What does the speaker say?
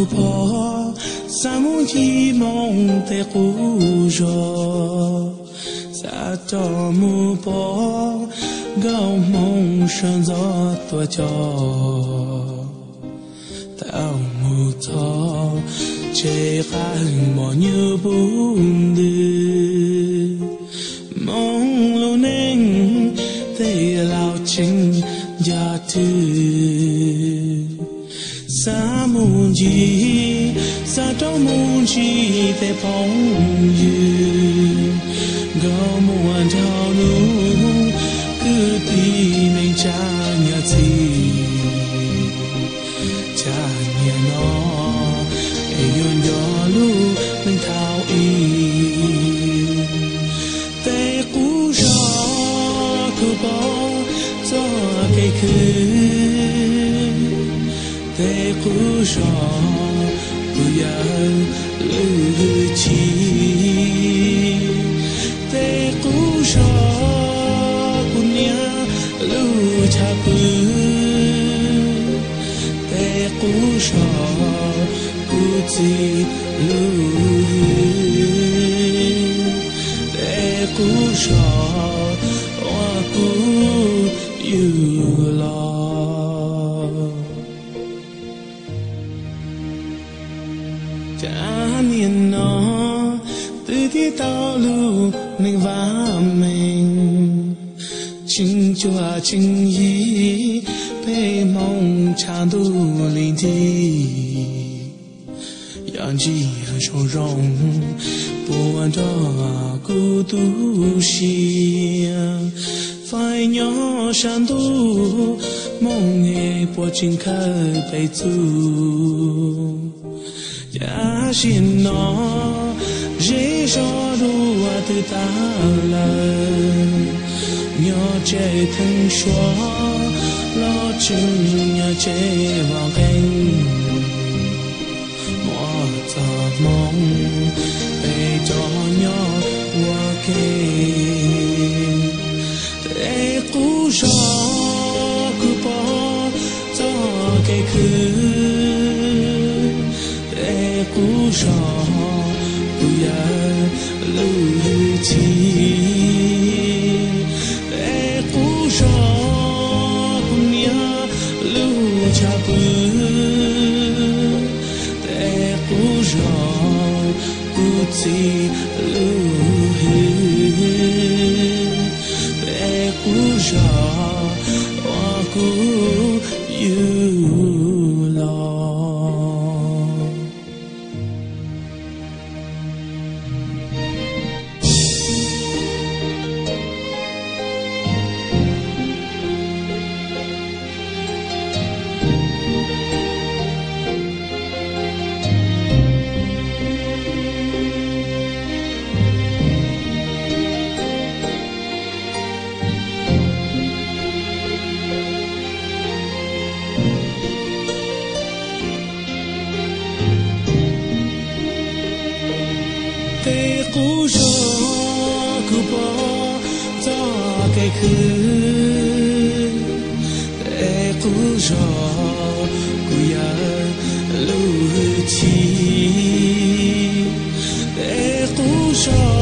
bỏ sa muốn chi mong te cũ rồi sa cho mu bỏ gạo mong sơn gió tua cho tao mu thọ chế khăn mò như bún đưa mong lâu nên te lao chính gia thư sa muốn gì sa trong muốn gì te phong như gạo muôn thao nu cứ đi mình cha nhà gì cha nhà nó yêu gió lu mình thao y te cú gió cứ bỏ gió cây khứ te cú gió cứ ya lư chi te cú gió cứ nia lu cha pư te cú gió cứ chi lu te cú gió hoa cú yêu lo cha niên nó từที่tao lu mình và mình chính chúa chính ý被梦长度聆听扬起和从容不安的孤独心phải nhỏ sáng tu mong nghe bộ chính khơi bay tu ya xin nó dễ cho đua từ ta lời nhỏ trẻ thân xóa lo chừng nhỏ trẻ vào anh mò giọt mong về cho nhỏ qua kề để cú gió cứ bỏ gió cây khứ để cú gió cứ ya lưu chi để cú gió cũng nhớ lưu cha bư để cú gió cứ chi lưu để cú gió hoa cú yêu lo te cú gió cứ bỏ gió cây khứ te cú gió cứ ya lưu chi te cú gió